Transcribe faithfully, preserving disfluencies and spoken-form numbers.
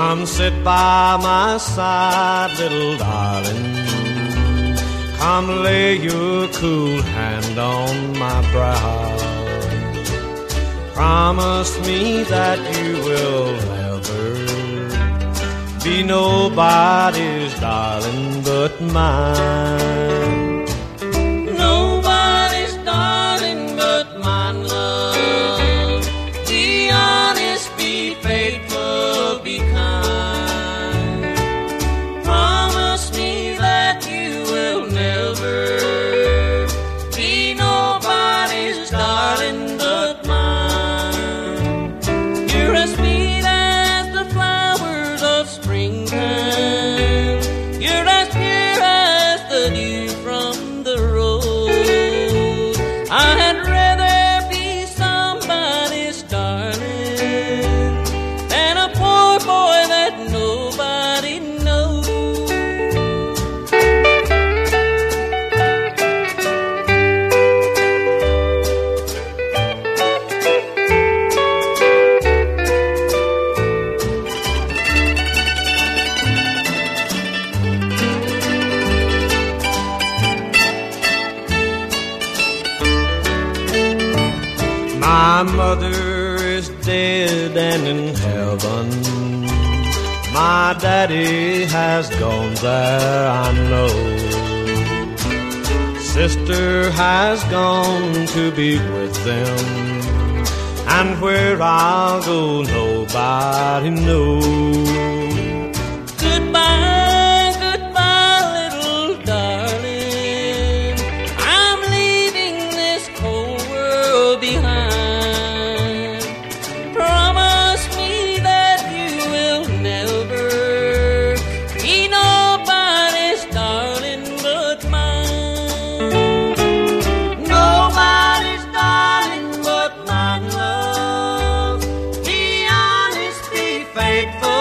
Come sit by my side, little darling. Come lay your cool hand on my brow. Promise me that you will never be nobody's darling but mine. Nobody's darling but mine, love. Be honest, be faithful, be kind. Promise me that you will never be nobody's darling but mine. You're as sweet as the flowers of springtime. You're as pure as the dew from the rose. I had rather be somebody's darling than a poor boy that nobody knows. My mother is dead and in heaven. My daddy has gone there, I know. Sister has gone to be with them, and where I'll go nobody knows. Goodbye, goodbye, little darling. I'm leaving this cold world behind. Promise me that you will never be nobody's darling but mine. Nobody's darling but mine, love. Be honest, be faithful.